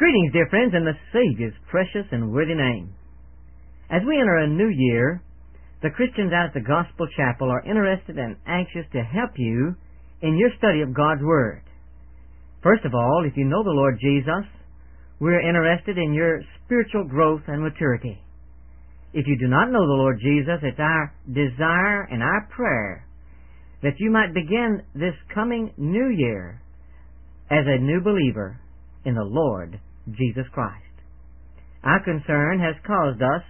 Greetings, dear friends, in the Savior's precious and worthy name. As we enter a new year, the Christians out at the Gospel Chapel are interested and anxious to help you in your study of God's Word. First of all, if you know the Lord Jesus, we're interested in your spiritual growth and maturity. If you do not know the Lord Jesus, it's our desire and our prayer that you might begin this coming new year as a new believer in the Lord Jesus Christ. Our concern has caused us,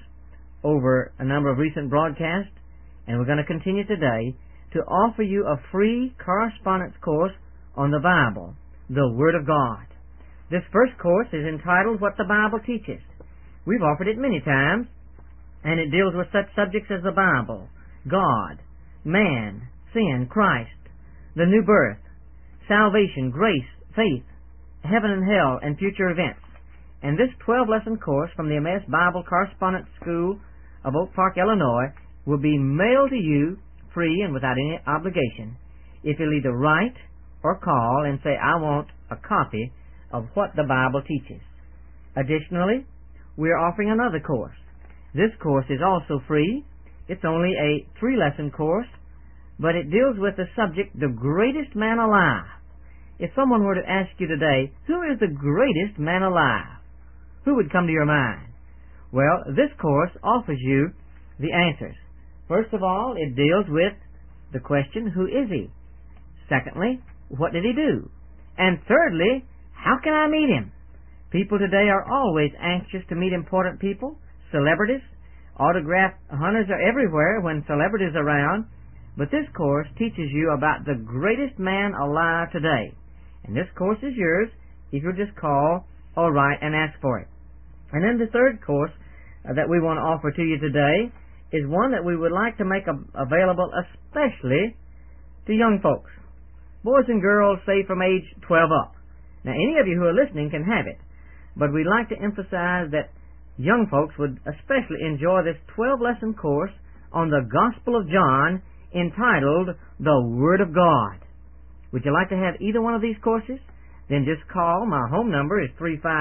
over a number of recent broadcasts, and we're going to continue today, to offer you a free correspondence course on the Bible, the Word of God. This first course is entitled What the Bible Teaches. We've offered it many times, and it deals with such subjects as the Bible, God, man, sin, Christ, the new birth, salvation, grace, faith, heaven and hell, and future events. And this 12-lesson course from the Emmaus Bible Correspondence School of Oak Park, Illinois, will be mailed to you free and without any obligation if you'll either write or call and say, I want a copy of What the Bible Teaches. Additionally, we're offering another course. This course is also free. It's only a 3-lesson course, but it deals with the subject, the greatest man alive. If someone were to ask you today, who is the greatest man alive? Who would come to your mind? Well, this course offers you the answers. First of all, it deals with the question, who is he? Secondly, what did he do? And thirdly, how can I meet him? People today are always anxious to meet important people, celebrities. Autograph hunters are everywhere when celebrities are around. But this course teaches you about the greatest man alive today. And this course is yours if you'll just call or write and ask for it. And then the third course that we want to offer to you today is one that we would like to make available especially to young folks. Boys and girls, say from age 12 up. Now, any of you who are listening can have it. But we'd like to emphasize that young folks would especially enjoy this 12-lesson course on the Gospel of John entitled The Word of God. Would you like to have either one of these courses? Then just call. My home number is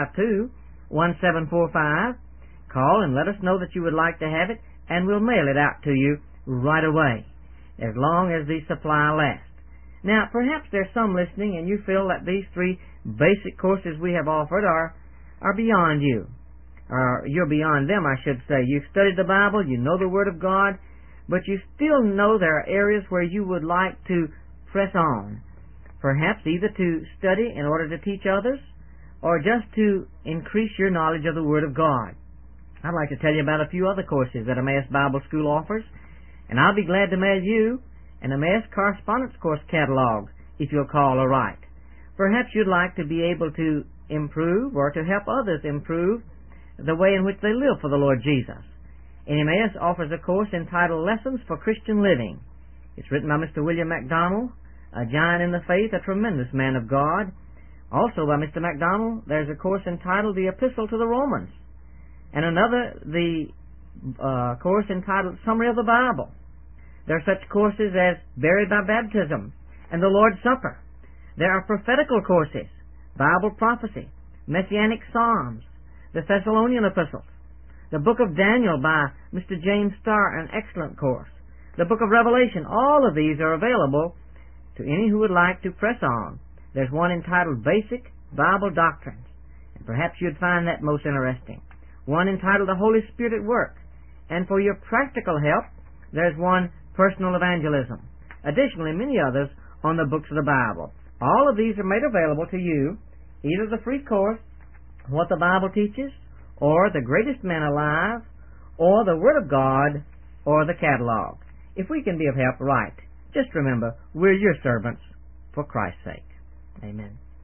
352-1745. Call and let us know that you would like to have it, and we'll mail it out to you right away, as long as the supply lasts. Now, perhaps there's some listening and you feel that these 3 basic courses we have offered are beyond you. Or you're beyond them, I should say. You've studied the Bible, you know the Word of God, but you still know there are areas where you would like to press on. Perhaps either to study in order to teach others, or just to increase your knowledge of the Word of God. I'd like to tell you about a few other courses that Emmaus Bible School offers, and I'll be glad to mail you an Emmaus Correspondence Course catalog if you'll call or write. Perhaps you'd like to be able to improve or to help others improve the way in which they live for the Lord Jesus. And Emmaus offers a course entitled Lessons for Christian Living. It's written by Mr. William MacDonald, a giant in the faith, a tremendous man of God. Also by Mr. MacDonald, there's a course entitled The Epistle to the Romans, and another, the course entitled Summary of the Bible. There are such courses as Buried by Baptism and the Lord's Supper. There are prophetical courses, Bible prophecy, Messianic Psalms, the Thessalonian Epistles, the Book of Daniel by Mr. James Starr, an excellent course, the Book of Revelation. All of these are available to any who would like to press on. There's one entitled Basic Bible Doctrines, and perhaps you'd find that most interesting. One entitled The Holy Spirit at Work, and for your practical help, there's one, Personal Evangelism. Additionally, many others on the books of the Bible. All of these are made available to you, either the free course, What the Bible Teaches, or The Greatest Man Alive, or The Word of God, or the catalog. If we can be of help, write. Just remember, we're your servants for Christ's sake. Amen.